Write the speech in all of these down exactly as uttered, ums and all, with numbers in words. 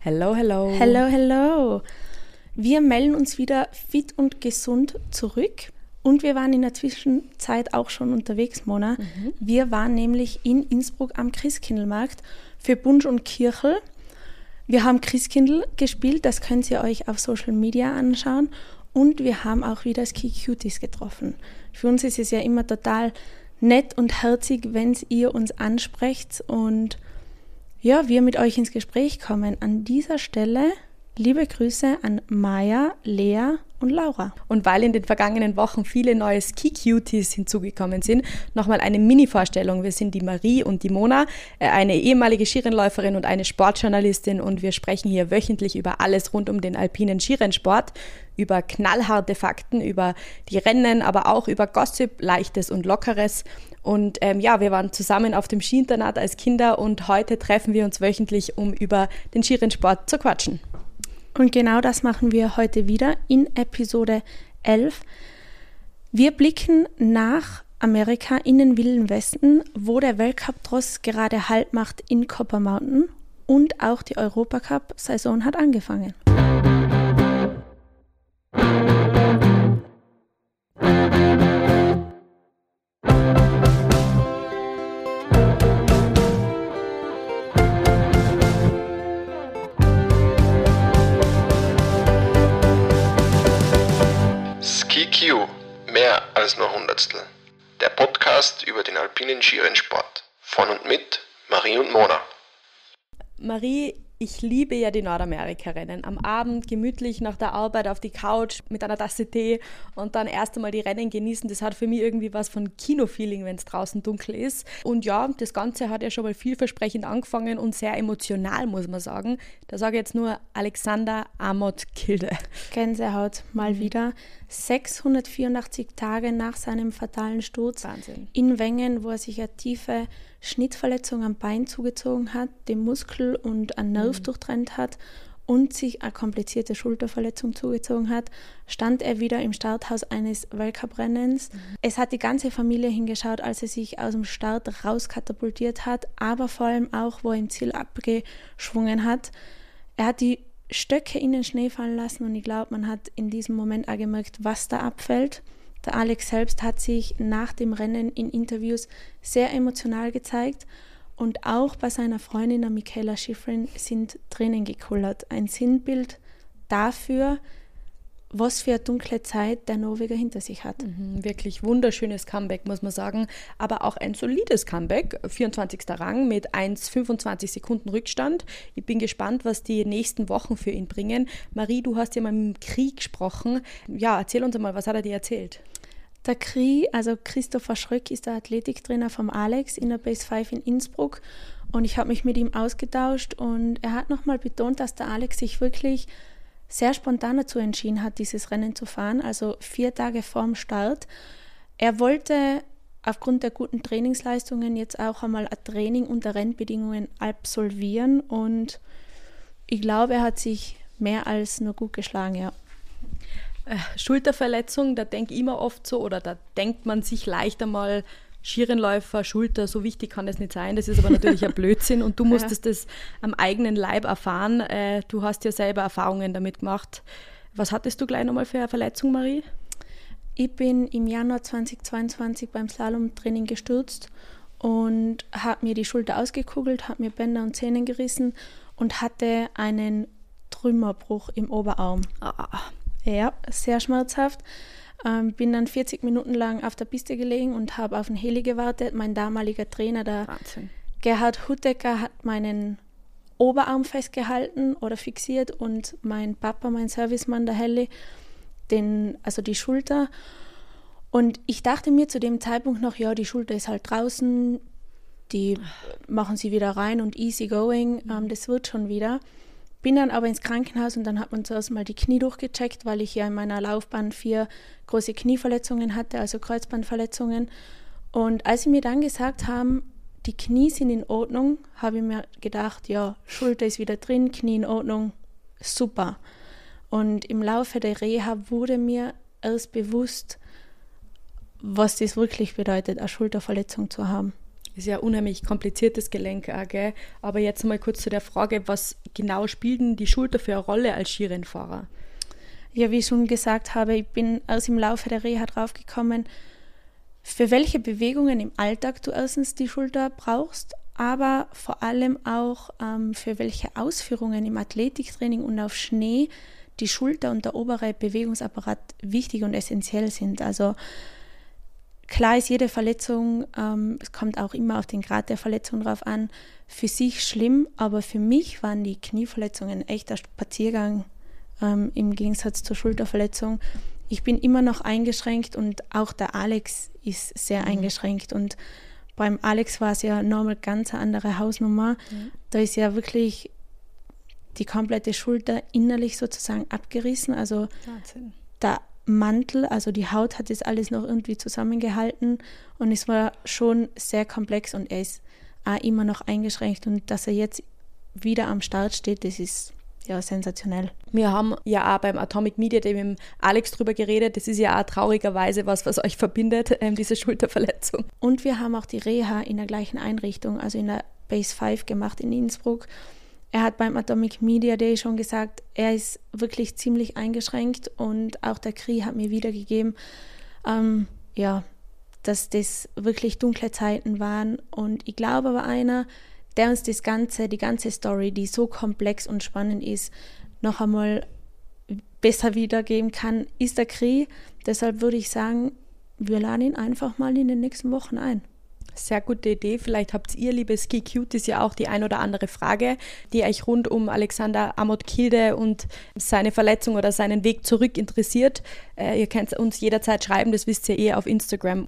Hello, hello. Hello, hello. Wir melden uns wieder fit und gesund zurück. Und wir waren in der Zwischenzeit auch schon unterwegs, Mona. Mhm. Wir waren nämlich in Innsbruck am Christkindlmarkt für Bunsch und Kirchel. Wir haben Christkindl gespielt, das könnt ihr euch auf Social Media anschauen. Und wir haben auch wieder Ski Cuties getroffen. Für uns ist es ja immer total nett und herzig, wenn ihr uns ansprecht und ja, wir mit euch ins Gespräch kommen. An dieser Stelle liebe Grüße an Maja, Lea und Laura. Und weil in den vergangenen Wochen viele neue Ski-Cuties hinzugekommen sind, nochmal eine Mini-Vorstellung. Wir sind die Marie und die Mona, eine ehemalige Skirennläuferin und eine Sportjournalistin, und wir sprechen hier wöchentlich über alles rund um den alpinen Skirennsport, über knallharte Fakten, über die Rennen, aber auch über Gossip, Leichtes und Lockeres. Und ähm, ja, wir waren zusammen auf dem Skiinternat als Kinder und heute treffen wir uns wöchentlich, um über den Skirennsport zu quatschen. Und genau das machen wir heute wieder in Episode elf. Wir blicken nach Amerika in den Wilden Westen, wo der Weltcup-Tross gerade Halt macht in Copper Mountain, und auch die Europacup-Saison hat angefangen. SkiQ, mehr als nur Hundertstel. Der Podcast über den alpinen Skirennsport. Von und mit Marie und Mona. Marie, ich liebe ja die Nordamerika-Rennen. Am Abend gemütlich nach der Arbeit auf die Couch mit einer Tasse Tee und dann erst einmal die Rennen genießen. Das hat für mich irgendwie was von Kino-Feeling, wenn es draußen dunkel ist. Und ja, das Ganze hat ja schon mal vielversprechend angefangen und sehr emotional, muss man sagen. Da sage ich jetzt nur Alexander Amott Kilde. Gänsehaut mal wieder. sechshundertvierundachtzig Tage nach seinem fatalen Sturz. Wahnsinn. In Wengen, wo er sich eine tiefe Schnittverletzung am Bein zugezogen hat, den Muskel und einen Nerv mhm. durchtrennt hat und sich eine komplizierte Schulterverletzung zugezogen hat, stand er wieder im Starthaus eines Weltcuprennens. Mhm. Es hat die ganze Familie hingeschaut, als er sich aus dem Start rauskatapultiert hat, aber vor allem auch, wo er im Ziel abgeschwungen hat. Er hat die Stöcke in den Schnee fallen lassen und ich glaube, man hat in diesem Moment auch gemerkt, was da abfällt. Der Alex selbst hat sich nach dem Rennen in Interviews sehr emotional gezeigt und auch bei seiner Freundin, der Michaela Schifrin, sind Tränen gekullert. Ein Sinnbild dafür, was für eine dunkle Zeit der Norweger hinter sich hat. Mhm, wirklich wunderschönes Comeback, muss man sagen, aber auch ein solides Comeback, vierundzwanzigster Rang mit eins Komma fünfundzwanzig Sekunden Rückstand. Ich bin gespannt, was die nächsten Wochen für ihn bringen. Marie, du hast ja mal mit dem Krieg gesprochen. Ja, erzähl uns mal, was hat er dir erzählt? Der Kri, also Christopher Schröck, ist der Athletiktrainer vom Alex in der Base fünf in Innsbruck, und ich habe mich mit ihm ausgetauscht und er hat nochmal betont, dass der Alex sich wirklich sehr spontan dazu entschieden hat, dieses Rennen zu fahren, also vier Tage vorm Start. Er wollte aufgrund der guten Trainingsleistungen jetzt auch einmal ein Training unter Rennbedingungen absolvieren und ich glaube, er hat sich mehr als nur gut geschlagen, ja. Schulterverletzung, da denke ich immer oft so, oder da denkt man sich leicht einmal, Skirennläufer, Schulter, so wichtig kann das nicht sein. Das ist aber natürlich ein Blödsinn und du musstest ja. das am eigenen Leib erfahren. Du hast ja selber Erfahrungen damit gemacht. Was hattest du gleich nochmal für eine Verletzung, Marie? Ich bin im Januar zweitausendzweiundzwanzig beim Slalomtraining gestürzt und habe mir die Schulter ausgekugelt, habe mir Bänder und Zähne gerissen und hatte einen Trümmerbruch im Oberarm. Ah. Ja, sehr schmerzhaft. Ähm, bin dann vierzig Minuten lang auf der Piste gelegen und habe auf den Heli gewartet. Mein damaliger Trainer, der Wahnsinn. Gerhard Huttecker, hat meinen Oberarm festgehalten oder fixiert und mein Papa, mein Servicemann, der Heli, den, also die Schulter. Und ich dachte mir zu dem Zeitpunkt noch, ja, die Schulter ist halt draußen, die machen sie wieder rein und easy going, ähm, das wird schon wieder. Bin dann aber ins Krankenhaus und dann hat man zuerst mal die Knie durchgecheckt, weil ich ja in meiner Laufbahn vier große Knieverletzungen hatte, also Kreuzbandverletzungen. Und als sie mir dann gesagt haben, die Knie sind in Ordnung, habe ich mir gedacht, ja, Schulter ist wieder drin, Knie in Ordnung, super. Und im Laufe der Reha wurde mir erst bewusst, was das wirklich bedeutet, eine Schulterverletzung zu haben. Ist ja ein unheimlich kompliziertes Gelenk auch, gell? Aber jetzt mal kurz zu der Frage, was genau spielt denn die Schulter für eine Rolle als Skirennfahrer? Ja, wie ich schon gesagt habe, ich bin erst im Laufe der Reha draufgekommen, für welche Bewegungen im Alltag du erstens die Schulter brauchst, aber vor allem auch ähm, für welche Ausführungen im Athletiktraining und auf Schnee die Schulter und der obere Bewegungsapparat wichtig und essentiell sind. Also klar ist jede Verletzung, ähm, es kommt auch immer auf den Grad der Verletzung drauf an, für sich schlimm, aber für mich waren die Knieverletzungen echt ein Spaziergang ähm, im Gegensatz zur Schulterverletzung. Ich bin immer noch eingeschränkt und auch der Alex ist sehr mhm. eingeschränkt und beim Alex war es ja nochmal ganz eine andere Hausnummer. Mhm. Da ist ja wirklich die komplette Schulter innerlich sozusagen abgerissen, also Wahnsinn. Der Mantel, also die Haut hat das alles noch irgendwie zusammengehalten und es war schon sehr komplex und er ist auch immer noch eingeschränkt und dass er jetzt wieder am Start steht, das ist ja sensationell. Wir haben ja auch beim Atomic Media Day mit dem Alex drüber geredet, das ist ja auch traurigerweise was, was euch verbindet, ähm, diese Schulterverletzung. Und wir haben auch die Reha in der gleichen Einrichtung, also in der Base fünf gemacht in Innsbruck. Er hat beim Atomic Media Day schon gesagt, er ist wirklich ziemlich eingeschränkt und auch der Kri hat mir wiedergegeben, ähm, ja, dass das wirklich dunkle Zeiten waren. Und ich glaube aber einer, der uns das Ganze, die ganze Story, die so komplex und spannend ist, noch einmal besser wiedergeben kann, ist der Kri. Deshalb würde ich sagen, wir laden ihn einfach mal in den nächsten Wochen ein. Sehr gute Idee. Vielleicht habt ihr, liebe Ski Cuties, ja auch die ein oder andere Frage, die euch rund um Alexander Amott Kilde und seine Verletzung oder seinen Weg zurück interessiert. Äh, ihr könnt uns jederzeit schreiben, das wisst ihr eh auf Instagram.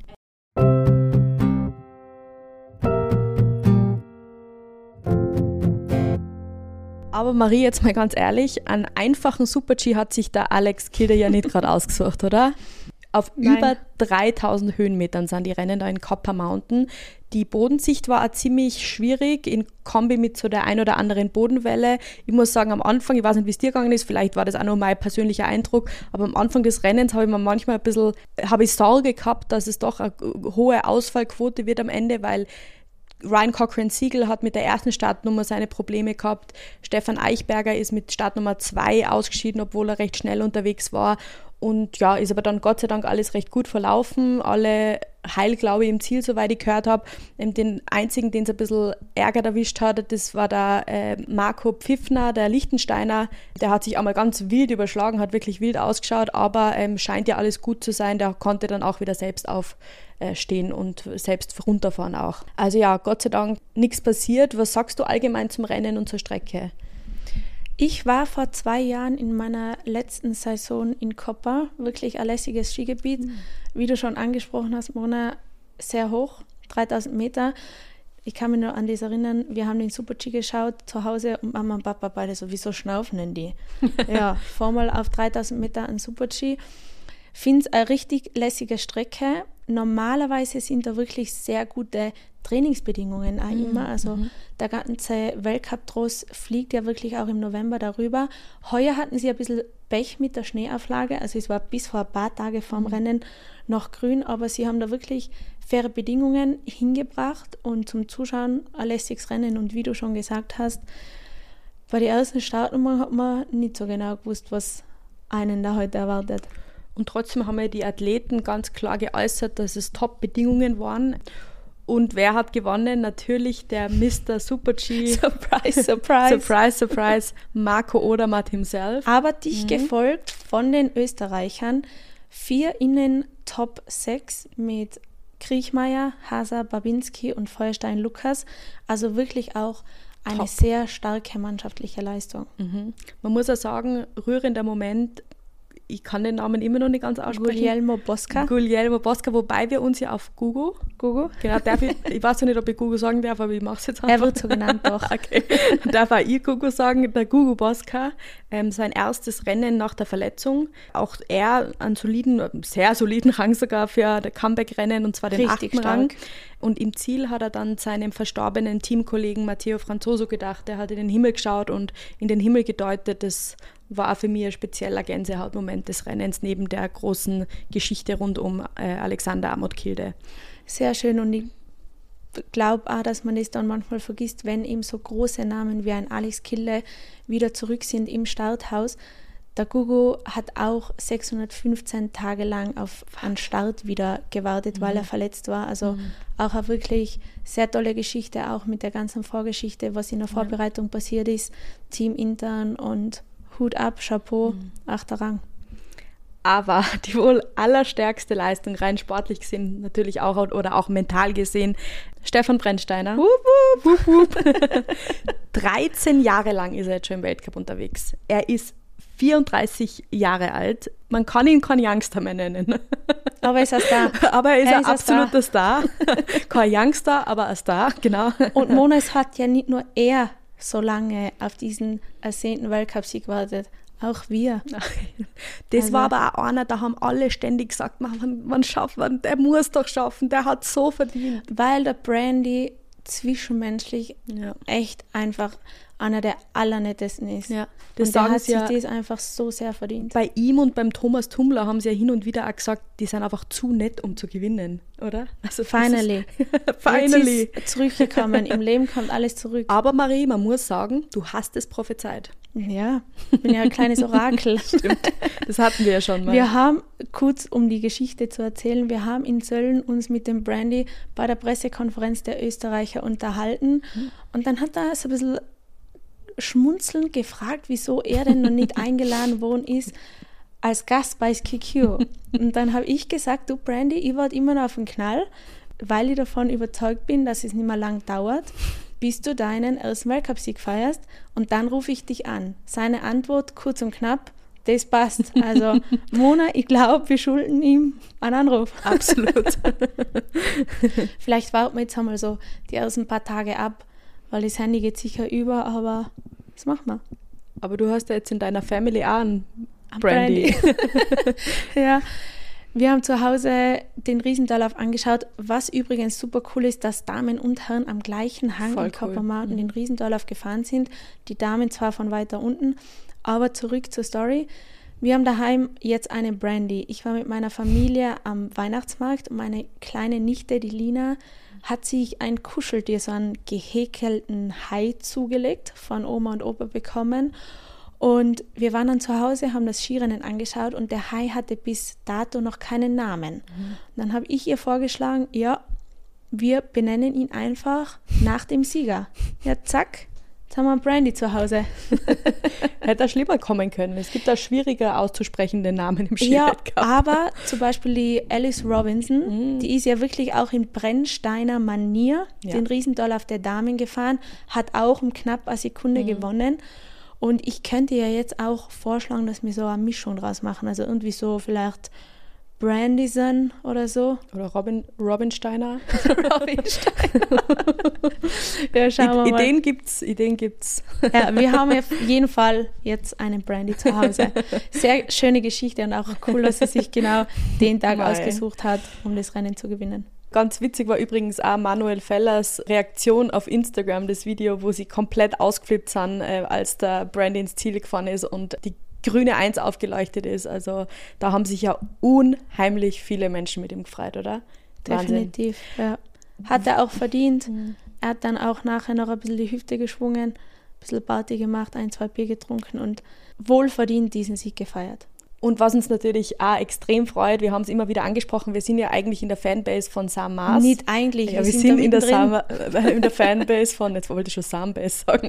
Aber Marie, jetzt mal ganz ehrlich, einen einfachen Super-G hat sich der Alex Kilde ja nicht gerade ausgesucht, oder? Auf Nein. über dreitausend Höhenmetern sind die Rennen da in Copper Mountain. Die Bodensicht war auch ziemlich schwierig, in Kombi mit so der ein oder anderen Bodenwelle. Ich muss sagen, am Anfang, ich weiß nicht, wie es dir gegangen ist, vielleicht war das auch nur mein persönlicher Eindruck, aber am Anfang des Rennens habe ich mir manchmal ein bisschen, habe ich Sorge gehabt, dass es doch eine hohe Ausfallquote wird am Ende, weil Ryan Cochran-Siegel hat mit der ersten Startnummer seine Probleme gehabt. Stefan Eichberger ist mit Startnummer zwei ausgeschieden, obwohl er recht schnell unterwegs war. Und ja, ist aber dann Gott sei Dank alles recht gut verlaufen. Alle heil, glaube ich, im Ziel, soweit ich gehört habe. Den einzigen, den es ein bisschen Ärger erwischt hat, das war der äh, Marco Pfiffner, der Liechtensteiner. Der hat sich einmal ganz wild überschlagen, hat wirklich wild ausgeschaut, aber ähm, scheint ja alles gut zu sein. Der konnte dann auch wieder selbst aufstehen und selbst runterfahren auch. Also ja, Gott sei Dank nichts passiert. Was sagst du allgemein zum Rennen und zur Strecke? Ich war vor zwei Jahren in meiner letzten Saison in Copper, wirklich ein lässiges Skigebiet. Mhm. Wie du schon angesprochen hast, Mona, sehr hoch, dreitausend Meter. Ich kann mich nur an das erinnern, wir haben den Super-G geschaut zu Hause und Mama und Papa beide so, wieso schnaufen denn die? Ja, vormal auf dreitausend Meter ein Super-G. Ich finde es eine richtig lässige Strecke. Normalerweise sind da wirklich sehr gute Trainingsbedingungen auch mhm. immer. Also mhm. der ganze Weltcup-Tross fliegt ja wirklich auch im November darüber. Heuer hatten sie ein bisschen Pech mit der Schneeauflage. Also es war bis vor ein paar Tage vorm mhm. Rennen noch grün, aber sie haben da wirklich faire Bedingungen hingebracht und zum Zuschauen ein lässiges Rennen. Und wie du schon gesagt hast, bei der ersten Startnummer hat man nicht so genau gewusst, was einen da heute erwartet. Und trotzdem haben ja die Athleten ganz klar geäußert, dass es Top-Bedingungen waren. Und wer hat gewonnen? Natürlich der Mister Super-G. Surprise, surprise. Surprise, surprise. Marco Odermatt himself. Aber dich mhm. gefolgt von den Österreichern. Vier innen Top sechs mit Kriechmeier, Hasa, Babinski und Feuerstein Lukas. Also wirklich auch eine Top. Sehr starke mannschaftliche Leistung. Mhm. Man muss auch sagen, rührender Moment. Ich kann den Namen immer noch nicht ganz aussprechen. Guglielmo Bosca. Guglielmo Bosca, wobei wir uns ja auf Gugu. Gugu. Genau, darf ich, ich weiß noch nicht, ob ich Gugu sagen darf, aber ich mache es jetzt einfach. Er wird so genannt, doch. Okay. Dann darf auch ich Gugu sagen, der Gugu Bosca, ähm, sein erstes Rennen nach der Verletzung. Auch er einen soliden, sehr soliden Rang sogar für das Comeback-Rennen, und zwar den Richtig achten stark. Rang. Und im Ziel hat er dann seinem verstorbenen Teamkollegen Matteo Franzoso gedacht. Der hat in den Himmel geschaut und in den Himmel gedeutet. Das war auch für mich ein spezieller Gänsehautmoment des Rennens, neben der großen Geschichte rund um äh, Alexander Amott Kilde. Sehr schön, und ich glaube auch, dass man das dann manchmal vergisst, wenn eben so große Namen wie ein Alex Kille wieder zurück sind im Starthaus. Der Gugu hat auch sechshundertfünfzehn Tage lang auf einen Start wieder gewartet, mhm. weil er verletzt war. Also mhm. auch eine wirklich sehr tolle Geschichte, auch mit der ganzen Vorgeschichte, was in der Vorbereitung ja. passiert ist, teamintern und Hut ab, Chapeau, mhm. achter Rang. Aber die wohl allerstärkste Leistung, rein sportlich gesehen, natürlich auch oder auch mental gesehen, Stefan Brennsteiner. Wup, wup, wup, wup. dreizehn Jahre lang ist er jetzt schon im Weltcup unterwegs. Er ist vierunddreißig Jahre alt. Man kann ihn kein Youngster mehr nennen. Aber er ist ein Star. Aber er ist er ein ist absoluter Star. Star. Kein Youngster, aber ein Star, genau. Und Mona, es hat ja nicht nur er so lange auf diesen ersehnten Weltcup-Sieg gewartet. Auch wir. Das also, war aber auch einer, da haben alle ständig gesagt, man, man schafft, man, der muss doch schaffen, der hat so verdient. Weil der Brandy zwischenmenschlich ja. echt einfach einer der allernettesten ist. Ja, das und der hat sich ja, das einfach so sehr verdient. Bei ihm und beim Thomas Tummler haben sie ja hin und wieder auch gesagt, die sind einfach zu nett, um zu gewinnen, oder? Also finally. Finally. Jetzt ist zurückgekommen. Im Leben kommt alles zurück. Aber Marie, man muss sagen, du hast es prophezeit. Ja, ich bin ja ein kleines Orakel. Stimmt, das hatten wir ja schon mal. Wir haben, kurz um die Geschichte zu erzählen, wir haben in Sölln uns mit dem Brandy bei der Pressekonferenz der Österreicher unterhalten mhm. und dann hat er so ein bisschen schmunzelnd gefragt, wieso er denn noch nicht eingeladen worden ist als Gast bei Ski Q. Und dann habe ich gesagt, du Brandy, ich warte immer noch auf den Knall, weil ich davon überzeugt bin, dass es nicht mehr lang dauert, bis du deinen ersten Weltcup-Sieg feierst und dann rufe ich dich an. Seine Antwort, kurz und knapp, das passt. Also Mona, ich glaube, wir schulden ihm einen Anruf. Absolut. Vielleicht warten wir jetzt einmal so die ersten paar Tage ab, weil das Handy geht sicher über, aber das machen wir. Aber du hast ja jetzt in deiner Family auch einen Brandy. Brandy. Ja, wir haben zu Hause den Riesendorlauf angeschaut, was übrigens super cool ist, dass Damen und Herren am gleichen Hang Voll in Copper cool. Mountain mhm. den Riesendorlauf gefahren sind. Die Damen zwar von weiter unten, aber zurück zur Story. Wir haben daheim jetzt eine Brandy. Ich war mit meiner Familie am Weihnachtsmarkt und meine kleine Nichte, die Lina, hat sich ein Kuscheltier, so einen gehäkelten Hai zugelegt, von Oma und Opa bekommen. Und wir waren dann zu Hause, haben das Skirennen angeschaut und der Hai hatte bis dato noch keinen Namen. Mhm. Und dann habe ich ihr vorgeschlagen, ja, wir benennen ihn einfach nach dem Sieger. Ja, zack, jetzt haben wir einen Brandy zu Hause. Hätte er schlimmer kommen können. Es gibt da schwieriger auszusprechende Namen im Skiweltcup. Ja, aber zum Beispiel die Alice Robinson, mm. die ist ja wirklich auch in Brennsteiner Manier ja. den Riesendorlauf der Damen gefahren, hat auch um knapp eine Sekunde mm. gewonnen. Und ich könnte ja jetzt auch vorschlagen, dass wir so eine Mischung draus machen. Also irgendwie so vielleicht Brandyson oder so. Oder Robin, Robin Steiner. Robin Steiner. Ja, schauen wir mal. Ideen gibt's, Ideen gibt's. Ja, wir haben auf jeden Fall jetzt einen Brandy zu Hause. Sehr schöne Geschichte und auch cool, dass sie sich genau den Tag Mei. ausgesucht hat, um das Rennen zu gewinnen. Ganz witzig war übrigens auch Manuel Fellers Reaktion auf Instagram, das Video, wo sie komplett ausgeflippt sind, äh, als der Brandy ins Ziel gefahren ist und die grüne Eins aufgeleuchtet ist. Also da haben sich ja unheimlich viele Menschen mit ihm gefreut, oder? Definitiv, ja. Hat er auch verdient. Mhm. Er hat dann auch nachher noch ein bisschen die Hüfte geschwungen, ein bisschen Party gemacht, ein, zwei Bier getrunken und wohlverdient diesen Sieg gefeiert. Und was uns natürlich auch extrem freut, wir haben es immer wieder angesprochen, wir sind ja eigentlich in der Fanbase von Sam Maas. Nicht eigentlich, ja, wir, wir sind, sind in, der Sam, äh, in der Fanbase von, jetzt wollte ich schon Sam Base sagen,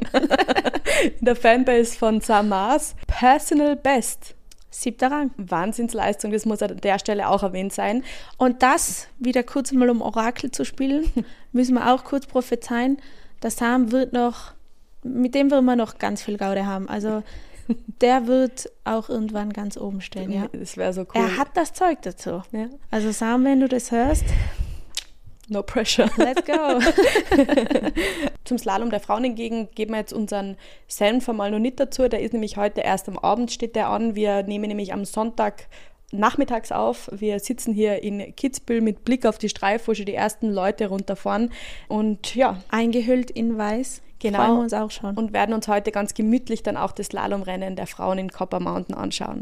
in der Fanbase von Sam Maas. Personal Best. Siebter Rang. Wahnsinnsleistung, das muss an der Stelle auch erwähnt sein. Und das, wieder kurz mal um Orakel zu spielen, müssen wir auch kurz prophezeien, der Sam wird noch, mit dem wird man noch ganz viel Gaude haben. Also der wird auch irgendwann ganz oben stehen, ja. Das wäre so cool. Er hat das Zeug dazu. Ja. Also Sam, wenn du das hörst, no pressure. Let's go. Zum Slalom der Frauen hingegen geben wir jetzt unseren Senf mal noch nicht dazu. Der ist nämlich heute erst am Abend, steht der an. Wir nehmen nämlich am Sonntag nachmittags auf. Wir sitzen hier in Kitzbühel mit Blick auf die Streif, wo schon die ersten Leute runterfahren. Und ja. Eingehüllt in weiß. Genau. Freuen wir uns auch schon. Und werden uns heute ganz gemütlich dann auch das Slalomrennen der Frauen in Copper Mountain anschauen.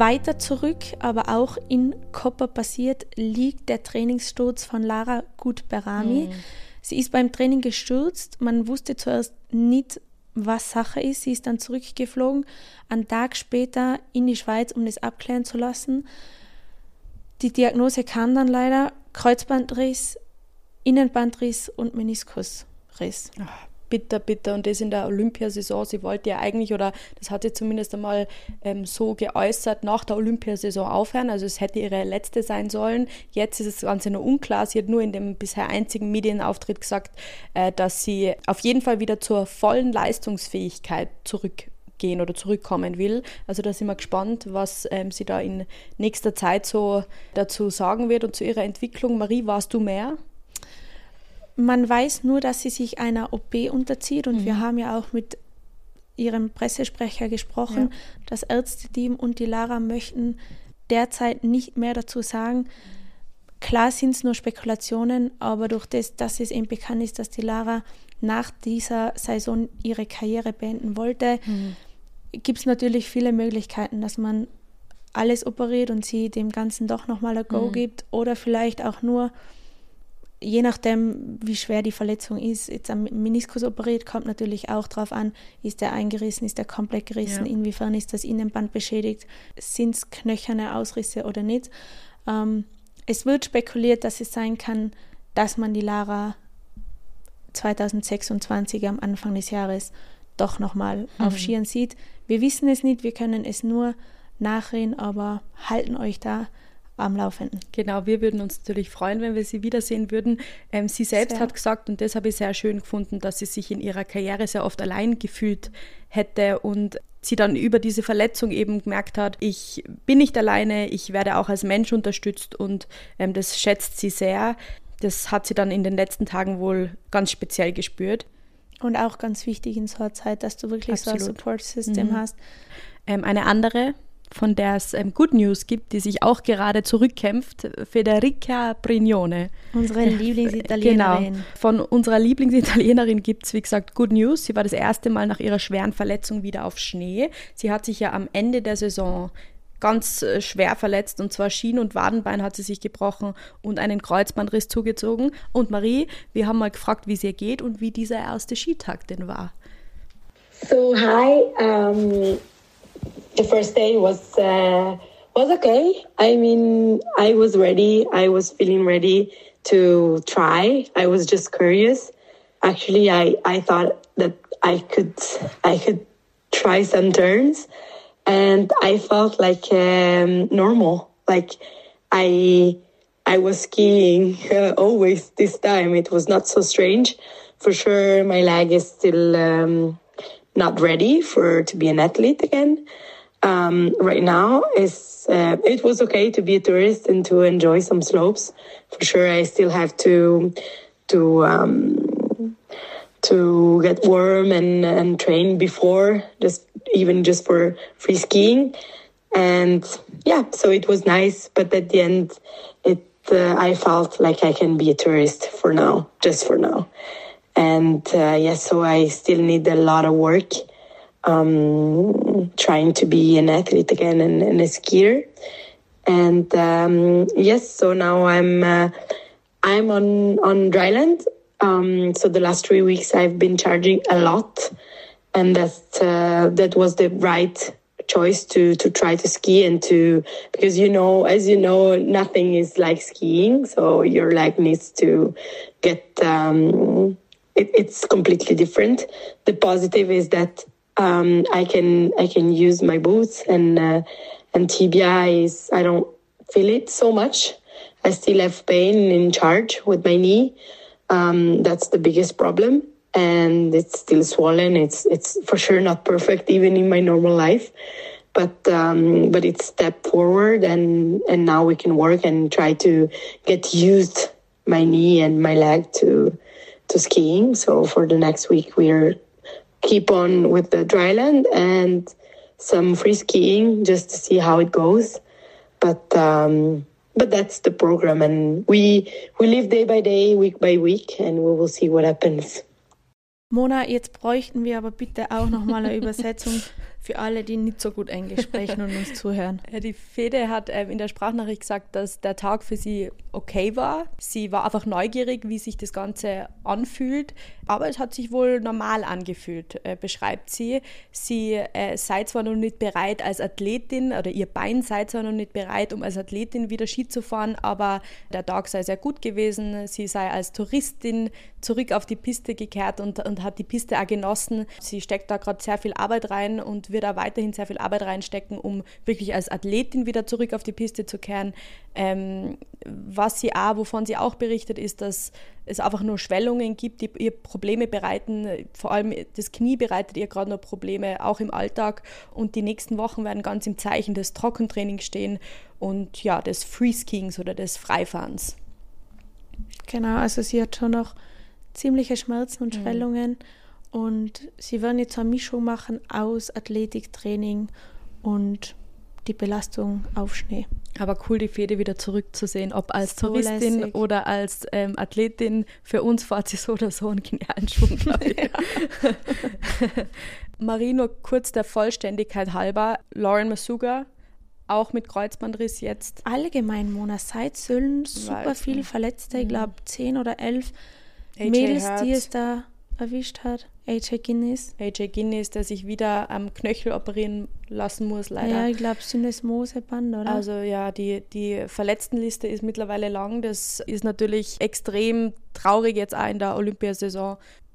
Weiter zurück, aber auch in Koper passiert, liegt der Trainingssturz von Lara Gut-Berami. Mhm. Sie ist beim Training gestürzt. Man wusste zuerst nicht, was Sache ist. Sie ist dann zurückgeflogen, einen Tag später in die Schweiz, um das abklären zu lassen. Die Diagnose kam dann leider Kreuzbandriss, Innenbandriss und Meniskusriss. Ach, bitter, bitter. Und das in der Olympiasaison. Sie wollte ja eigentlich, oder das hat sie zumindest einmal ähm, so geäußert, nach der Olympiasaison aufhören. Also es hätte ihre letzte sein sollen. Jetzt ist das Ganze noch unklar. Sie hat nur in dem bisher einzigen Medienauftritt gesagt, äh, dass sie auf jeden Fall wieder zur vollen Leistungsfähigkeit zurückgehen oder zurückkommen will. Also da sind wir gespannt, was ähm, sie da in nächster Zeit so dazu sagen wird und zu ihrer Entwicklung. Marie, weißt du mehr? Man weiß nur, dass sie sich einer O P unterzieht und mhm. wir haben ja auch mit ihrem Pressesprecher gesprochen. Ja. Das Ärzteteam und die Lara möchten derzeit nicht mehr dazu sagen. Klar sind es nur Spekulationen, aber durch das, dass es eben bekannt ist, dass die Lara nach dieser Saison ihre Karriere beenden wollte, mhm. gibt es natürlich viele Möglichkeiten, dass man alles operiert und sie dem Ganzen doch nochmal ein Go mhm. gibt oder vielleicht auch nur, je nachdem, wie schwer die Verletzung ist, jetzt am Meniskus operiert, kommt natürlich auch darauf an, ist der eingerissen, ist der komplett gerissen, ja. inwiefern ist das Innenband beschädigt, sind es knöcherne Ausrisse oder nicht. Ähm, es wird spekuliert, dass es sein kann, dass man die Lara zwanzig sechsundzwanzig am Anfang des Jahres doch nochmal mhm. auf Skiern sieht. Wir wissen es nicht, wir können es nur nachreden, aber halten euch da am Laufenden. Genau, wir würden uns natürlich freuen, wenn wir sie wiedersehen würden. Ähm, sie selbst sehr. hat gesagt, und das habe ich sehr schön gefunden, dass sie sich in ihrer Karriere sehr oft allein gefühlt hätte und sie dann über diese Verletzung eben gemerkt hat, ich bin nicht alleine, ich werde auch als Mensch unterstützt und ähm, das schätzt sie sehr. Das hat sie dann in den letzten Tagen wohl ganz speziell gespürt. Und auch ganz wichtig in so einer Zeit, dass du wirklich Absolut. so ein Support-System mhm. hast. Ähm, eine andere, von der es ähm, Good News gibt, die sich auch gerade zurückkämpft, Federica Brignone. Unsere Lieblingsitalienerin. Genau. Von unserer Lieblingsitalienerin gibt es, wie gesagt, Good News. Sie war das erste Mal nach ihrer schweren Verletzung wieder auf Schnee. Sie hat sich ja am Ende der Saison ganz äh, schwer verletzt, und zwar Schien- und Wadenbein hat sie sich gebrochen und einen Kreuzbandriss zugezogen. Und Marie, wir haben mal gefragt, wie es ihr geht und wie dieser erste Skitag denn war. So, hi, um the first day was uh, was okay. I mean, I was ready. I was feeling ready to try. I was just curious. Actually, I, I thought that I could I could try some turns, and I felt like um, normal. Like I I was skiing uh, always. This time it was not so strange. For sure, my leg is still um, not ready for to be an athlete again. Um, right now, is uh, it was okay to be a tourist and to enjoy some slopes. For sure, I still have to to um, to get warm and, and train before, just even just for free skiing. And yeah, so it was nice. But at the end, it uh, I felt like I can be a tourist for now, just for now. And uh, yeah, so I still need a lot of work. Um, trying to be an athlete again and, and a skier, and um, yes, so now I'm uh, I'm on on dryland. Um, so the last three weeks I've been charging a lot, and that uh, that was the right choice to to try to ski and to because you know as you know nothing is like skiing, so your leg needs to get um, it, it's completely different. The positive is that Um, I can I can use my boots and uh, and tibia is I don't feel it so much. I still have pain in charge with my knee. Um, that's the biggest problem, and it's still swollen. It's it's for sure not perfect even in my normal life, but um, but it's step forward, and and now we can work and try to get used my knee and my leg to to skiing. So for the next week we're keep on with the dryland and some free skiing just to see how it goes. But um, but that's the program, and we we live day by day, week by week, and we will see what happens. Mona, jetzt bräuchten wir aber bitte auch noch mal eine Übersetzung Für alle, die nicht so gut Englisch sprechen und uns zuhören. Die Fede hat ähm, in der Sprachnachricht gesagt, dass der Tag für sie okay war. Sie war einfach neugierig, wie sich das Ganze anfühlt. Aber es hat sich wohl normal angefühlt, äh, beschreibt sie. Sie äh, sei zwar noch nicht bereit als Athletin, oder ihr Bein sei zwar noch nicht bereit, um als Athletin wieder Ski zu fahren, aber der Tag sei sehr gut gewesen. Sie sei als Touristin zurück auf die Piste gekehrt und, und hat die Piste auch genossen. Sie steckt da gerade sehr viel Arbeit rein und wird auch weiterhin sehr viel Arbeit reinstecken, um wirklich als Athletin wieder zurück auf die Piste zu kehren. Ähm, was sie auch, wovon sie auch berichtet, ist, dass es einfach nur Schwellungen gibt, die ihr Probleme bereiten. Vor allem das Knie bereitet ihr gerade noch Probleme, auch im Alltag. Und die nächsten Wochen werden ganz im Zeichen des Trockentrainings stehen und ja, des Freeskings oder des Freifahrens. Genau, also sie hat schon noch ziemliche Schmerzen und Schwellungen mhm. und sie werden jetzt eine Mischung machen aus Athletiktraining und die Belastung auf Schnee. Aber cool, die Fede wieder zurückzusehen, ob als so Touristin lässig. Oder als ähm, Athletin. Für uns fährt sie so oder so einen genialen Schwung, glaube ich. Ja. Marie, nur kurz der Vollständigkeit halber, Lauren Masuga, auch mit Kreuzbandriss jetzt. Allgemein, Mona, seit Sölden super Weiß viel nicht. Verletzte, ich glaube zehn oder elf A J Mädels, Hertz. die es da erwischt hat. A J Guinness. A J Guinness, der sich wieder am Knöchel operieren lassen muss, leider. Ja, ich glaube Syndesmoseband, oder? Also ja, die, die Verletztenliste ist mittlerweile lang. Das ist natürlich extrem traurig jetzt auch in der Olympiasaison.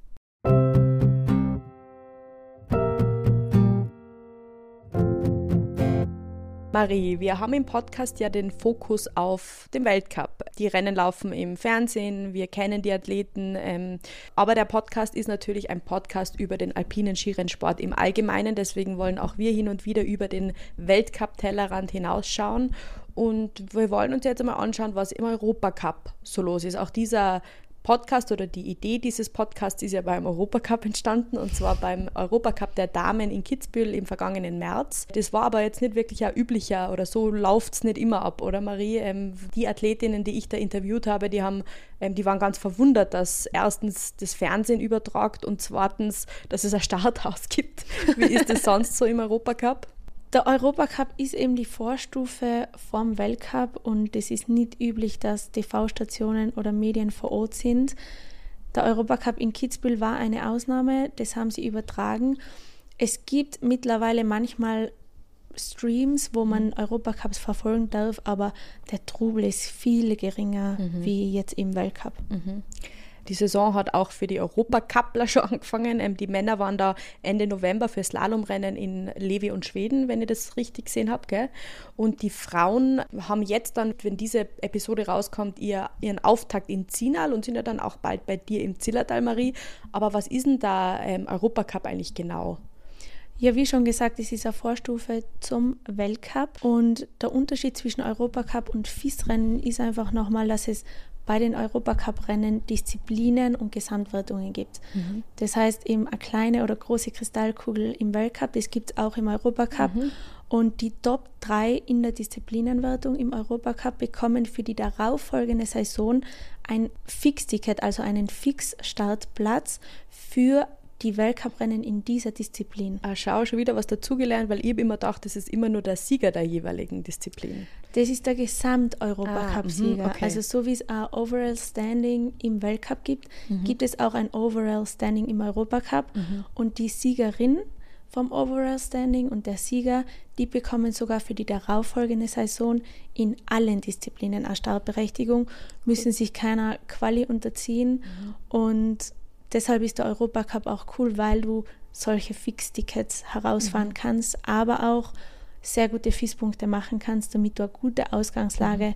Marie, wir haben im Podcast ja den Fokus auf den Weltcup. Die Rennen laufen im Fernsehen, wir kennen die Athleten, ähm, aber der Podcast ist natürlich ein Podcast über den alpinen Skirennsport im Allgemeinen. Deswegen wollen auch wir hin und wieder über den Weltcup-Tellerrand hinausschauen. Und wir wollen uns jetzt einmal anschauen, was im Europacup so los ist. Auch dieser Podcast oder die Idee dieses Podcasts ist ja beim Europacup entstanden, und zwar beim Europacup der Damen in Kitzbühel im vergangenen März. Das war aber jetzt nicht wirklich ein üblicher, oder so läuft es nicht immer ab, oder Marie? Ähm, die Athletinnen, die ich da interviewt habe, die, haben, ähm, die waren ganz verwundert, dass erstens das Fernsehen übertragt und zweitens, dass es ein Starthaus gibt. Wie ist das sonst so im Europacup? Der Europacup ist eben die Vorstufe vom Weltcup und es ist nicht üblich, dass T V-Stationen oder Medien vor Ort sind. Der Europacup in Kitzbühel war eine Ausnahme, das haben sie übertragen. Es gibt mittlerweile manchmal Streams, wo man Europacups verfolgen darf, aber der Trubel ist viel geringer mhm. wie jetzt im Weltcup. Mhm. Die Saison hat auch für die Europacuppler schon angefangen. Ähm, die Männer waren da Ende November für Slalomrennen in Levi und Schweden, wenn ich das richtig gesehen habe. Gell? Und die Frauen haben jetzt dann, wenn diese Episode rauskommt, ihr, ihren Auftakt in Zinal und sind ja dann auch bald bei dir im Zillertal, Marie. Aber was ist denn da ähm, Europacup eigentlich genau? Ja, wie schon gesagt, es ist eine Vorstufe zum Weltcup und der Unterschied zwischen Europacup und F I S-Rennen ist einfach nochmal, dass es bei den Europacup-Rennen Disziplinen und Gesamtwertungen gibt. Mhm. Das heißt eben eine kleine oder große Kristallkugel im Weltcup, das gibt es auch im Europacup. Mhm. Und die Top drei in der Disziplinenwertung im Europacup bekommen für die darauffolgende Saison ein Fixticket, also einen Fixstartplatz für die Weltcuprennen in dieser Disziplin. Ah, schau, schon wieder was dazugelernt, weil ich habe immer gedacht, das ist immer nur der Sieger der jeweiligen Disziplin. Das ist der Gesamt-Europacup-Sieger. Ah, okay. Also so wie es ein Overall-Standing im Weltcup gibt, mhm. gibt es auch ein Overall-Standing im Europacup. Mhm. Und die Siegerin vom Overall-Standing und der Sieger, die bekommen sogar für die darauffolgende Saison in allen Disziplinen eine Startberechtigung, müssen sich keiner Quali unterziehen mhm. und deshalb ist der Europacup auch cool, weil du solche Fixtickets herausfahren mhm. kannst, aber auch sehr gute F I S-Punkte machen kannst, damit du eine gute Ausgangslage mhm.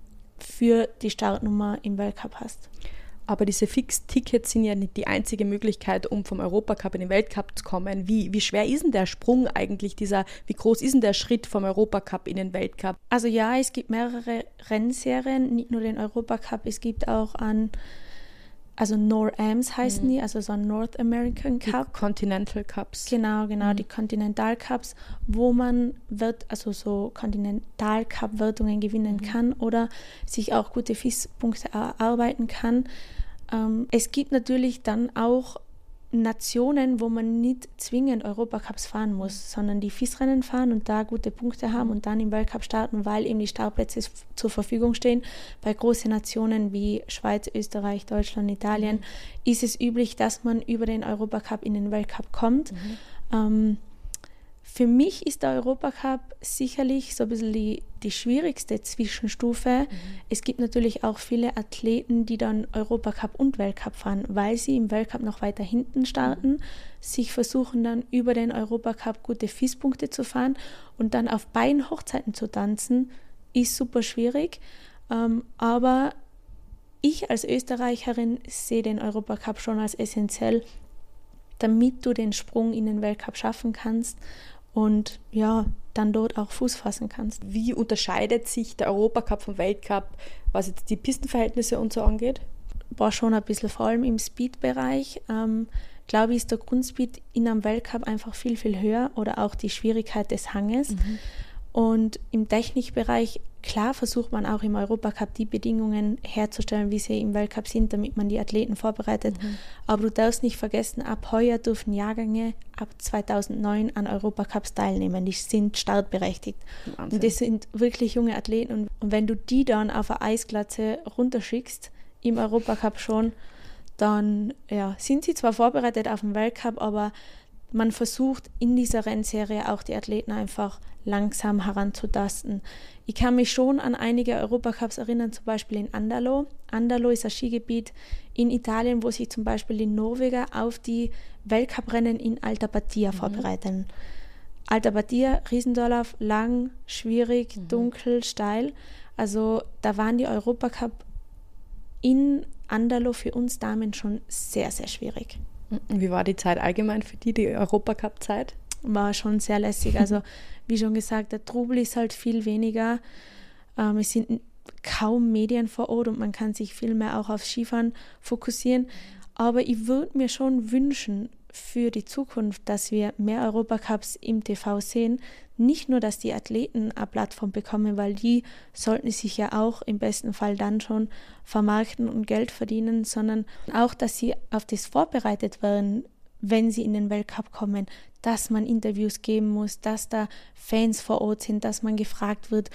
für die Startnummer im Weltcup hast. Aber diese Fix-Tickets sind ja nicht die einzige Möglichkeit, um vom Europacup in den Weltcup zu kommen. Wie, wie schwer ist denn der Sprung eigentlich, dieser, wie groß ist denn der Schritt vom Europacup in den Weltcup? Also ja, es gibt mehrere Rennserien, nicht nur den Europacup, es gibt auch an Also N O R A M S heißen mhm. die, also so ein North American Cup. Die Continental Cups. Genau, genau, mhm. die Continental Cups, wo man wird, also so Continental Cup Wertungen gewinnen mhm. kann oder sich auch gute F I S-Punkte erarbeiten kann. Ähm, es gibt natürlich dann auch Nationen, wo man nicht zwingend Europacups fahren muss, sondern die F I S-Rennen fahren und da gute Punkte haben und dann im Weltcup starten, weil eben die Startplätze zur Verfügung stehen. Bei großen Nationen wie Schweiz, Österreich, Deutschland, Italien mhm. ist es üblich, dass man über den Europacup in den Weltcup kommt. Mhm. Ähm, Für mich ist der Europacup sicherlich so ein bisschen die, die schwierigste Zwischenstufe. Mhm. Es gibt natürlich auch viele Athleten, die dann Europacup und Weltcup fahren, weil sie im Weltcup noch weiter hinten starten, mhm. sich versuchen dann über den Europacup gute F I S-Punkte zu fahren und dann auf beiden Hochzeiten zu tanzen, ist super schwierig. Ähm, aber ich als Österreicherin sehe den Europacup schon als essentiell, damit du den Sprung in den Weltcup schaffen kannst und ja, dann dort auch Fuß fassen kannst. Wie unterscheidet sich der Europacup vom Weltcup, was jetzt die Pistenverhältnisse und so angeht? War schon ein bisschen, vor allem im Speed-Bereich, ähm, glaube ich, ist der Grundspeed in einem Weltcup einfach viel, viel höher oder auch die Schwierigkeit des Hanges. Mhm. Und im Technikbereich, klar versucht man auch im Europacup die Bedingungen herzustellen, wie sie im Weltcup sind, damit man die Athleten vorbereitet. Mhm. Aber du darfst nicht vergessen, ab heuer dürfen Jahrgänge ab zweitausendneun an Europacups teilnehmen. Die sind startberechtigt. Wahnsinn. Und das sind wirklich junge Athleten. Und, und wenn du die dann auf eine Eisglatze runterschickst, im Europacup schon, dann ja, sind sie zwar vorbereitet auf den Weltcup, aber man versucht in dieser Rennserie auch die Athleten einfach langsam heranzutasten. Ich kann mich schon an einige Europacups erinnern, zum Beispiel in Andalo. Andalo ist ein Skigebiet in Italien, wo sich zum Beispiel die Norweger auf die Weltcuprennen in Alta Badia mhm. vorbereiten. Alta Badia, Riesendorlauf, lang, schwierig, mhm. dunkel, steil. Also da waren die Europacup in Andalo für uns Damen schon sehr, sehr schwierig. Wie war die Zeit allgemein für die, die Europacup-Zeit? War schon sehr lässig. Also wie schon gesagt, der Trubel ist halt viel weniger. Ähm, es sind kaum Medien vor Ort und man kann sich viel mehr auch aufs Skifahren fokussieren. Aber ich würde mir schon wünschen für die Zukunft, dass wir mehr Europacups im T V sehen. Nicht nur, dass die Athleten eine Plattform bekommen, weil die sollten sich ja auch im besten Fall dann schon vermarkten und Geld verdienen, sondern auch, dass sie auf das vorbereitet werden, wenn sie in den Weltcup kommen, dass man Interviews geben muss, dass da Fans vor Ort sind, dass man gefragt wird,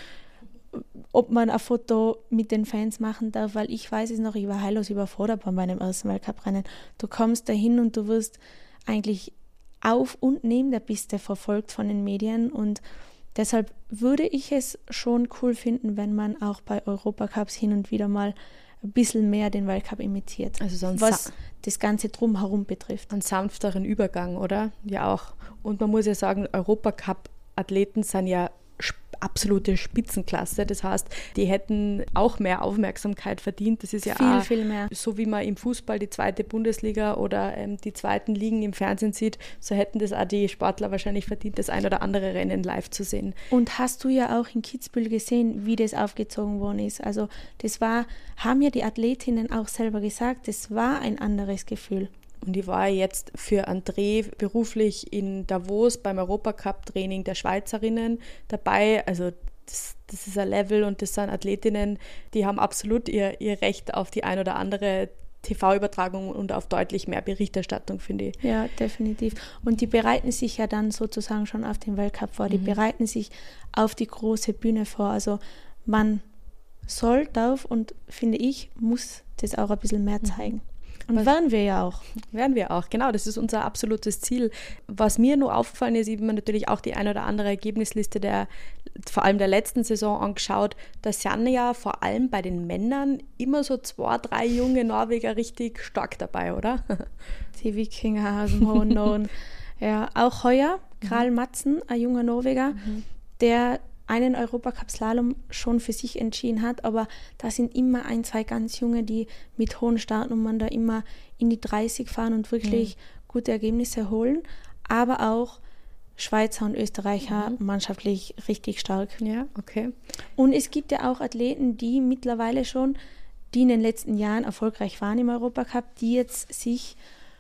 ob man ein Foto mit den Fans machen darf, weil ich weiß es noch, ich war heillos überfordert bei meinem ersten Weltcuprennen. Du kommst dahin und du wirst eigentlich auf und neben der Piste verfolgt von den Medien und deshalb würde ich es schon cool finden, wenn man auch bei Europacups hin und wieder mal ein bisschen mehr den Weltcup imitiert, also so ein was Sa- das Ganze drumherum betrifft. Einen sanfteren Übergang, oder? Ja auch. Und man muss ja sagen, Europacup-Athleten sind ja absolute Spitzenklasse. Das heißt, die hätten auch mehr Aufmerksamkeit verdient. Das ist ja viel, auch viel mehr. So wie man im Fußball die zweite Bundesliga oder ähm, die zweiten Ligen im Fernsehen sieht, so hätten das auch die Sportler wahrscheinlich verdient, das ein oder andere Rennen live zu sehen. Und hast du ja auch in Kitzbühel gesehen, wie das aufgezogen worden ist. Also das war, haben ja die Athletinnen auch selber gesagt, das war ein anderes Gefühl. Und ich war jetzt für einen Dreh beruflich in Davos beim Europacup-Training der Schweizerinnen dabei. Also das, das ist ein Level und das sind Athletinnen, die haben absolut ihr, ihr Recht auf die ein oder andere T V-Übertragung und auf deutlich mehr Berichterstattung, finde ich. Ja, definitiv. Und die bereiten sich ja dann sozusagen schon auf den Weltcup vor. Die mhm. bereiten sich auf die große Bühne vor. Also man soll, darf und, finde ich, muss das auch ein bisschen mehr zeigen. Mhm. Und werden wir ja auch. Werden wir auch, genau. Das ist unser absolutes Ziel. Was mir nur aufgefallen ist, ich habe mir natürlich auch die ein oder andere Ergebnisliste der, vor allem der letzten Saison angeschaut, da sind ja vor allem bei den Männern immer so zwei, drei junge Norweger richtig stark dabei, oder? Die Wikinger aus dem hohen Norden. Ja, auch heuer, Kral Madsen, ein junger Norweger, mhm. der einen Europacup-Slalom schon für sich entschieden hat, aber da sind immer ein, zwei ganz Junge, die mit hohen Startnummern da immer in die dreißig fahren und wirklich mhm. gute Ergebnisse holen, aber auch Schweizer und Österreicher mhm. mannschaftlich richtig stark. Ja, okay. Und es gibt ja auch Athleten, die mittlerweile schon, die in den letzten Jahren erfolgreich waren im Europacup, die jetzt sich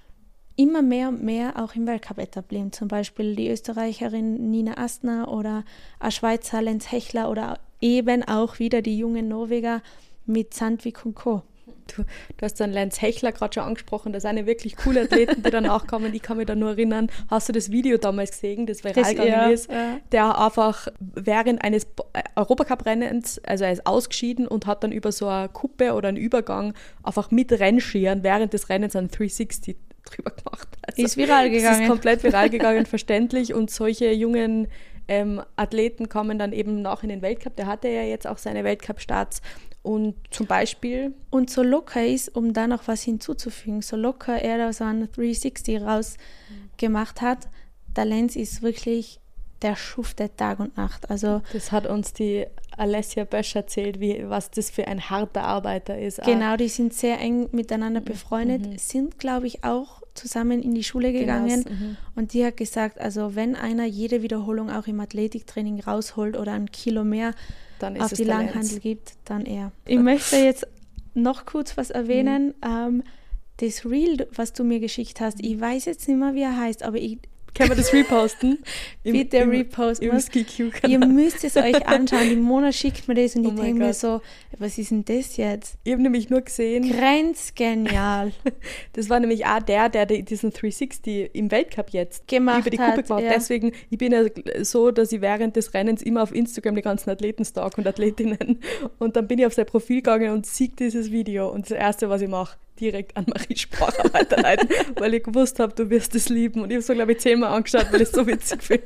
immer mehr und mehr auch im Weltcup etablieren. Zum Beispiel die Österreicherin Nina Astner oder ein Schweizer Lenz Hechler oder eben auch wieder die jungen Norweger mit Sandvik und Co. Du, du hast dann Lance Hechler gerade schon angesprochen, das sind ja wirklich coole Athleten, die danach kommen. Ich kann mich da nur erinnern, hast du das Video damals gesehen, das viral Das- gegangen ja, ist, ja. der einfach während eines Bo- äh, Europacup-Rennens, also er ist ausgeschieden und hat dann über so eine Kuppe oder einen Übergang einfach mit Rennskiern während des Rennens einen dreihundertsechzig drüber gemacht. Also, Ist viral das gegangen. ist komplett viral gegangen, verständlich, und solche jungen ähm, Athleten kommen dann eben nach in den Weltcup. Der hatte ja jetzt auch seine Weltcup-Starts. Und zum Beispiel, Und so locker ist, um da noch was hinzuzufügen, so locker er da so einen dreihundertsechzig rausgemacht hat, der Lenz ist wirklich, der schuftet Tag und Nacht. Also das hat uns die Alessia Bösch erzählt, wie, was das für ein harter Arbeiter ist. genau, die sind sehr eng miteinander befreundet, Mhm. sind, glaube ich, auch zusammen in die Schule gegangen. Genau, mhm. Und die hat gesagt, also wenn einer jede Wiederholung auch im Athletiktraining rausholt oder ein Kilo mehr Dann ist auf es die der Langhandel Lenz. gibt, dann er. Ich möchte jetzt noch kurz was erwähnen. Ähm, das Reel, was du mir geschickt hast, ich weiß jetzt nicht mehr, wie er heißt, aber ich, Können wir das reposten? Im- bitte im- reposten. Im Ski Q-Kanal. Ihr müsst es euch anschauen. Die Mona schickt mir das und Oh ich mein denke mir Gott. so, was ist denn das jetzt? Ich habe nämlich nur gesehen, Grenzgenial. das war nämlich auch der, der die- diesen dreihundertsechzig im Weltcup jetzt Gemacht über die hat, Kuppe gemacht. ja. Deswegen, ich bin ja so, dass ich während des Rennens immer auf Instagram die ganzen Athleten stalk und Athletinnen. Und dann bin ich auf sein Profil gegangen und sehe dieses Video. Und das Erste, was ich mache, direkt an Marie Spracher weiterleiten, weil ich gewusst habe, du wirst es lieben. Und ich habe so, glaube ich, zehnmal angeschaut, weil ich es so witzig finde.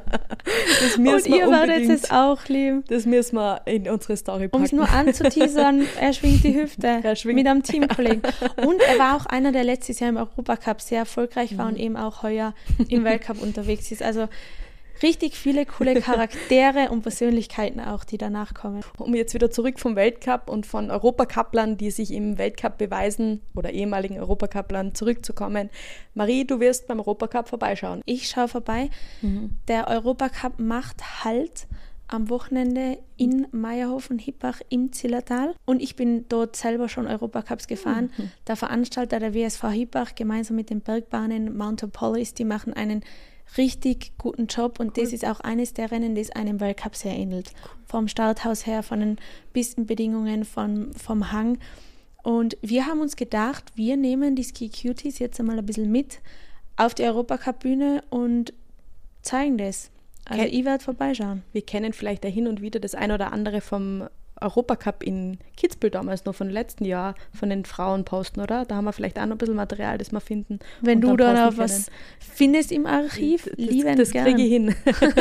Das Und müssen wir ihr werdet unbedingt, es auch lieben. das müssen wir in unsere Story Um es packen. nur anzuteasern, er schwingt die Hüfte Er schwingt- mit einem Teamkollegen. Und er war auch einer, der letztes Jahr im Europacup sehr erfolgreich war und Mhm. eben auch heuer im Weltcup unterwegs ist. Also richtig viele coole Charaktere und Persönlichkeiten auch, die danach kommen. Um jetzt wieder zurück vom Weltcup und von Europacupplern, die sich im Weltcup beweisen, oder ehemaligen Europacupplern zurückzukommen. Marie, du wirst beim Europacup vorbeischauen. Ich schaue vorbei. Mhm. Der Europacup macht Halt am Wochenende in Meierhofen-Hippach im Zillertal. Und ich bin dort selber schon Europacups gefahren. Mhm. Der Veranstalter, der W S V Hippach, gemeinsam mit den Bergbahnen Mountopolis, die machen einen richtig guten Job. Und das ist auch eines der Rennen, das einem Weltcup sehr ähnelt. Vom Starthaus her, von den Pistenbedingungen, von, vom Hang. Und wir haben uns gedacht, wir nehmen die Ski Cuties jetzt einmal ein bisschen mit auf die Europacup-Bühne und zeigen das. Also Okay. ich werde vorbeischauen. Wir kennen vielleicht ja hin und wieder das ein oder andere vom Europacup in Kitzbühel damals noch von letzten Jahr, von den Frauen posten, oder? Da haben wir vielleicht auch noch ein bisschen Material, das wir finden. Wenn und du dann da noch posten was können. findest im Archiv, Das, lieben das gern. kriege ich hin.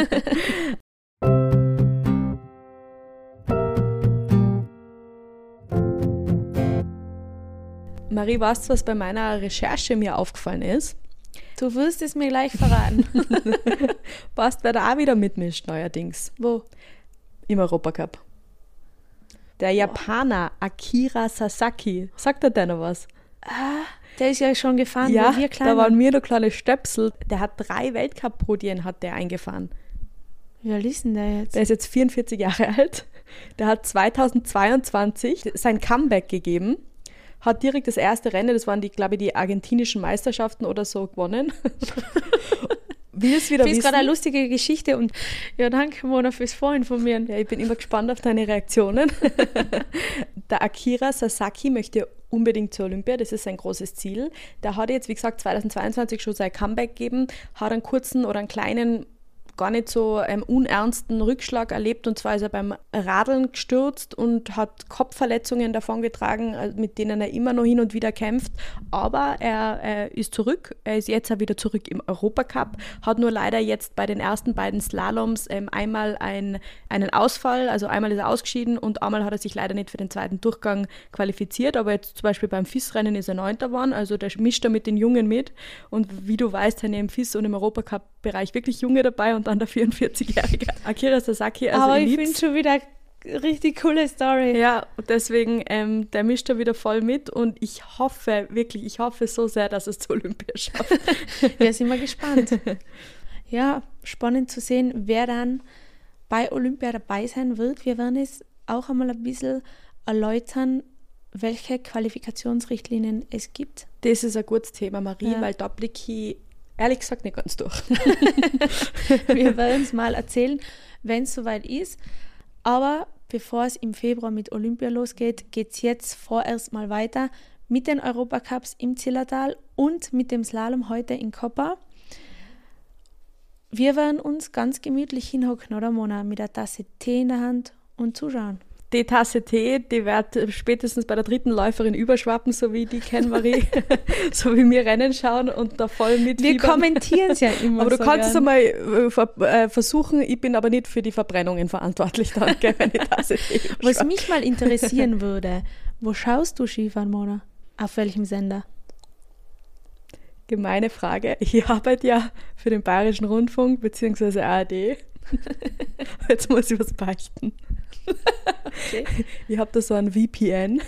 Marie, weißt du, was bei meiner Recherche mir aufgefallen ist? Du wirst es mir gleich verraten. Passt, wer da auch wieder mitmischt neuerdings Wo? im Europacup. Der Japaner Akira Sasaki. Sagt er dir noch was? Der ist ja schon gefahren, Ja, wo wir klein da waren wir noch kleine Stöpsel. Der hat drei Weltcup-Podien hat der eingefahren. Wie alt ist denn der jetzt? Der ist jetzt vierundvierzig Jahre alt. Der hat zweitausendzweiundzwanzig sein Comeback gegeben. Hat direkt das erste Rennen, das waren die, glaube ich, die argentinischen Meisterschaften oder so, gewonnen. Will es wieder Ich finde wissen? gerade eine lustige Geschichte und ja, danke Mona fürs Vorinformieren. Ja, ich bin immer gespannt auf deine Reaktionen. Der Akira Sasaki möchte unbedingt zur Olympia, das ist sein großes Ziel. Der hat jetzt, wie gesagt, zweitausendzweiundzwanzig schon sein Comeback gegeben, hat einen kurzen oder einen kleinen, gar nicht so ähm, unernsten Rückschlag erlebt, und zwar ist er beim Radeln gestürzt und hat Kopfverletzungen davongetragen, also mit denen er immer noch hin und wieder kämpft, aber er äh, ist zurück, er ist jetzt auch wieder zurück im Europacup, hat nur leider jetzt bei den ersten beiden Slaloms ähm, einmal ein, einen Ausfall, also einmal ist er ausgeschieden und einmal hat er sich leider nicht für den zweiten Durchgang qualifiziert, aber jetzt zum Beispiel beim F I S-Rennen ist er Neunter geworden, also der mischt da mit den Jungen mit, und wie du weißt, sind ja im F I S und im Europacup-Bereich wirklich Junge dabei und dann der vierundvierzig-jährige Akira Sasaki. Also Aber ich lieb's. finde schon wieder eine richtig coole Story. Ja, und deswegen, ähm, der mischt da wieder voll mit, und ich hoffe, wirklich, ich hoffe so sehr, dass es zur Olympia schafft. Wir sind mal gespannt. Ja, spannend zu sehen, wer dann bei Olympia dabei sein wird. Wir werden es auch einmal ein bisschen erläutern, welche Qualifikationsrichtlinien es gibt. Das ist ein gutes Thema, Marie, Ja. weil da blicke ich ehrlich gesagt nicht ganz durch. Wir werden es mal erzählen, wenn es soweit ist. Aber bevor es im Februar mit Olympia losgeht, geht es jetzt vorerst mal weiter mit den Europacups im Zillertal und mit dem Slalom heute in Koppa. Wir werden uns ganz gemütlich hinhocken, oder Mona, mit der Tasse Tee in der Hand und zuschauen. Die Tasse Tee, die wird spätestens bei der dritten Läuferin überschwappen, so wie die kennen, Marie, so wie wir Rennen schauen und da voll mitfiebern. Wir kommentieren es ja immer. Aber du so kannst es gern. einmal äh, ver- äh, versuchen, ich bin aber nicht für die Verbrennungen verantwortlich, danke, wenn die Tasse Tee überschwappt. Was mich mal interessieren würde, wo schaust du Skifahren, Mona? Auf welchem Sender? Gemeine Frage. Ich arbeite ja für den Bayerischen Rundfunk bzw. A R D. Jetzt muss ich was beichten. Okay. Ich habe da so ein V P N,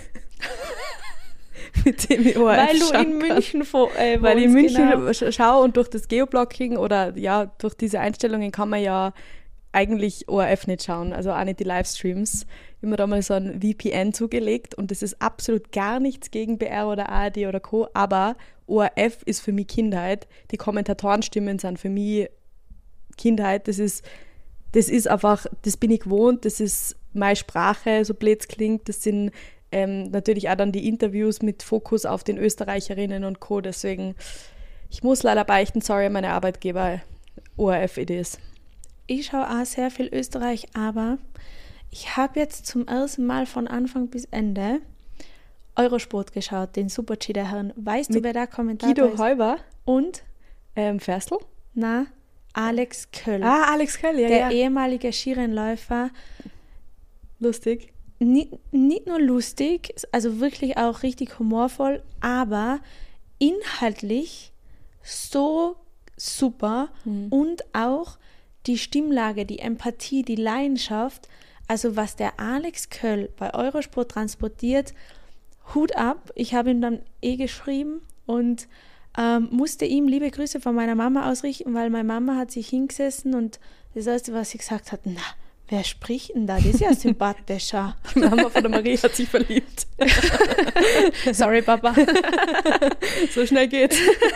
mit dem ich O R F Weil du schauen in kann. München wo, äh, Weil ich in wohnst, München genau. sch- schaue und durch das Geoblocking oder ja, durch diese Einstellungen kann man ja eigentlich O R F nicht schauen, also auch nicht die Livestreams. Ich habe mir da mal so ein V P N zugelegt und das ist absolut gar nichts gegen B R oder A R D oder Co., aber O R F ist für mich Kindheit. Die Kommentatorenstimmen sind für mich Kindheit. Das ist, das ist einfach, das bin ich gewohnt, das ist meine Sprache, so blöd es klingt. Das sind ähm, natürlich auch dann die Interviews mit Fokus auf den Österreicherinnen und Co. Deswegen, ich muss leider beichten, sorry, meine Arbeitgeber, O R F it is. Ich schaue auch sehr viel Österreich, aber ich habe jetzt zum ersten Mal von Anfang bis Ende Eurosport geschaut, den Super-G der Herren. Weißt Mit du, wer da Kommentator Guido ist? Heuber, Und, ähm, Ferstl. na, Alex Köll, Ah, Alex Köll, ja, der ja. ehemalige Skirennläufer. Lustig. Nicht, nicht nur lustig, also wirklich auch richtig humorvoll, aber inhaltlich so super und auch die Stimmlage, die Empathie, die Leidenschaft, also was der Alex Köll bei Eurosport transportiert, Hut ab. Ich habe ihm dann eh geschrieben und ähm, musste ihm liebe Grüße von meiner Mama ausrichten, weil meine Mama hat sich hingesessen und das Erste, was sie gesagt hat, na, wer spricht denn da? Das ist ja sympathischer. Die Mama von der Marie hat sich verliebt. Sorry, Papa. So schnell geht's.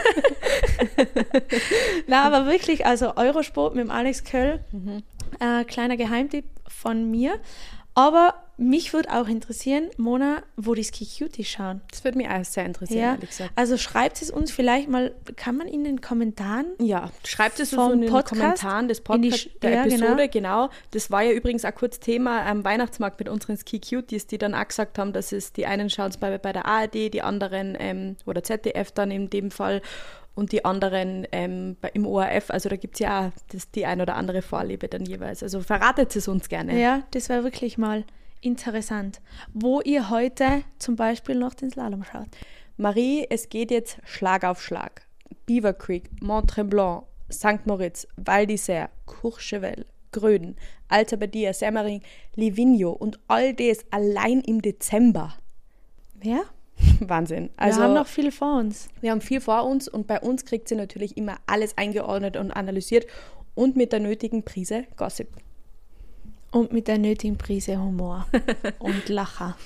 Na, aber wirklich, also Eurosport mit dem Alex Köll, mhm. äh, kleiner Geheimtipp von mir. Aber mich würde auch interessieren, Mona, wo die Ski Cuties schauen. Das würde mich auch sehr interessieren, Ja, ehrlich gesagt. also schreibt es uns vielleicht mal, kann man in den Kommentaren? Ja, schreibt es Vom so in den Podcast Kommentaren des in die Podcasts Sch- der ja, Episode, genau. Das war ja übrigens auch kurz Thema am Weihnachtsmarkt mit unseren Ski Cuties, die dann auch gesagt haben, dass es die einen schauen es bei, bei der A R D, die anderen ähm, oder Z D F dann in dem Fall und die anderen ähm, bei, im O R F. Also da gibt es ja auch das, die ein oder andere Vorliebe dann jeweils. Also verratet es uns gerne. Ja, das wäre wirklich mal interessant, wo ihr heute zum Beispiel noch den Slalom schaut. Marie, es geht jetzt Schlag auf Schlag. Beaver Creek, Mont Tremblant, Sankt Moritz, Val d'Isère, Courchevel, Gröden, Alta Badia, Semmering, Livigno und all das allein im Dezember. Ja, Wahnsinn. also, Also wir haben noch viel vor uns. wir haben viel vor uns und bei uns kriegt sie natürlich immer alles eingeordnet und analysiert und mit der nötigen Prise Gossip. Und mit der nötigen Prise Humor und Lacher.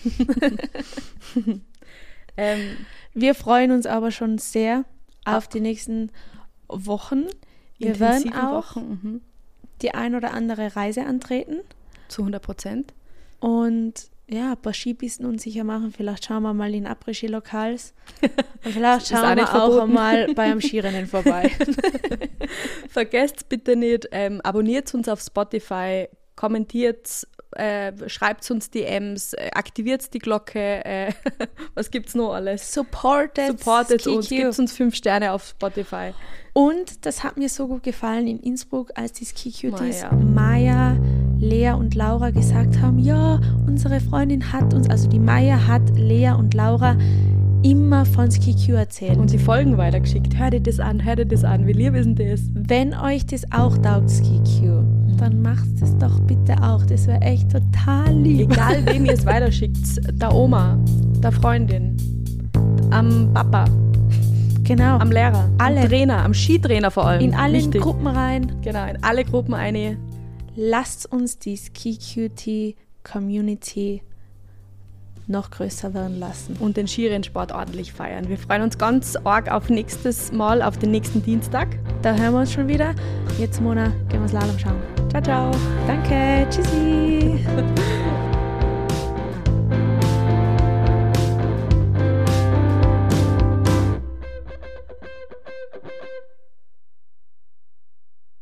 Ähm, Wir freuen uns aber schon sehr auf die nächsten Wochen. Wir werden intensiven auch Wochen, mhm. die ein oder andere Reise antreten zu hundert Prozent. und ja, ein paar Skipisten unsicher machen. Vielleicht schauen wir mal in Après-Ski-Lokals. Und vielleicht Ist auch schauen wir nicht auch verboten. einmal beim Skirennen vorbei. Vergesst bitte nicht, ähm, abonniert uns auf Spotify, kommentiert, äh, schreibt uns D Ms, äh, aktiviert die Glocke, äh, was gibt's noch alles? Supportet, Supportet Ski uns, Q. gebt uns fünf Sterne auf Spotify. Und das hat mir so gut gefallen in Innsbruck, als die Ski Cuties Maja. Maja, Lea und Laura gesagt haben, ja, unsere Freundin hat uns, also die Maja hat Lea und Laura immer von Ski Q erzählt. Und die Folgen weitergeschickt. Hör dir das an, hör dir das an, wie lieb ist denn das? wenn euch das auch taugt, Ski Q, dann macht es doch bitte auch. Das wäre echt total lieb. Egal wem ihr es weiterschickt, der Oma, der Freundin, am Papa, Genau. am Lehrer, Alle. am Trainer, am Skitrainer vor allem. in alle Wichtig. Gruppen rein. Genau, in alle Gruppen eine. Lasst uns die Ski Cutie Community noch größer werden lassen. Und den Skirennsport ordentlich feiern. Wir freuen uns ganz arg auf nächstes Mal, auf den nächsten Dienstag. Da hören wir uns schon wieder. Jetzt, Mona, gehen wir Slalom schauen. Ciao, ciao. Danke, tschüssi.